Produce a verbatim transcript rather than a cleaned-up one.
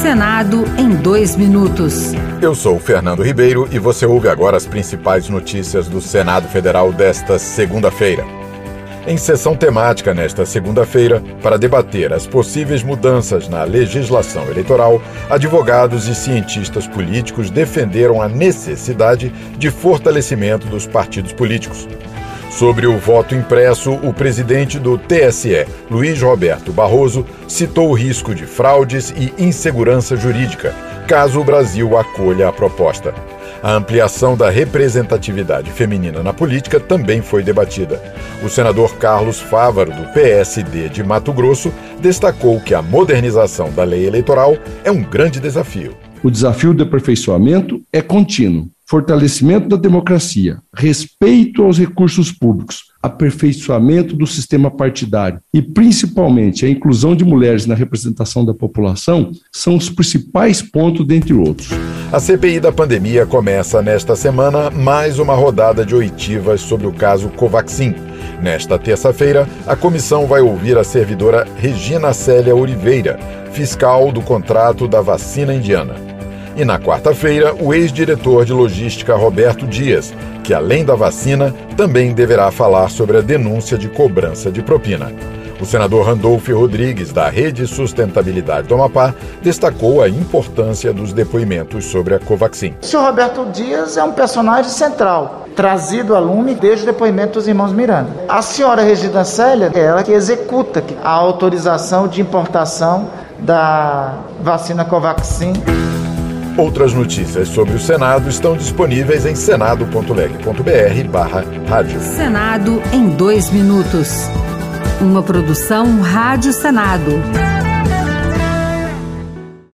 Senado em dois minutos. Eu sou Fernando Ribeiro e você ouve agora as principais notícias do Senado Federal desta segunda-feira. Em sessão temática nesta segunda-feira, para debater as possíveis mudanças na legislação eleitoral, advogados e cientistas políticos defenderam a necessidade de fortalecimento dos partidos políticos. Sobre o voto impresso, o presidente do T S E, Luiz Roberto Barroso, citou o risco de fraudes e insegurança jurídica, caso o Brasil acolha a proposta. A ampliação da representatividade feminina na política também foi debatida. O senador Carlos Fávaro, do P S D de Mato Grosso, destacou que a modernização da lei eleitoral é um grande desafio. O desafio do aperfeiçoamento é contínuo. Fortalecimento da democracia, respeito aos recursos públicos, aperfeiçoamento do sistema partidário e, principalmente, a inclusão de mulheres na representação da população são os principais pontos, dentre outros. A C P I da pandemia começa nesta semana mais uma rodada de oitivas sobre o caso Covaxin. Nesta terça-feira, a comissão vai ouvir a servidora Regina Célia Oliveira, fiscal do contrato da vacina indiana. E na quarta-feira, o ex-diretor de logística Roberto Dias, que além da vacina, também deverá falar sobre a denúncia de cobrança de propina. O senador Randolfo Rodrigues, da Rede Sustentabilidade do Amapá, destacou a importância dos depoimentos sobre a Covaxin. O senhor Roberto Dias é um personagem central, trazido a lume desde o depoimento dos irmãos Miranda. A senhora Regina Célia é ela que executa a autorização de importação da vacina Covaxin. Outras notícias sobre o Senado estão disponíveis em senado ponto leg ponto br barra rádio. Senado em dois minutos. Uma produção Rádio Senado.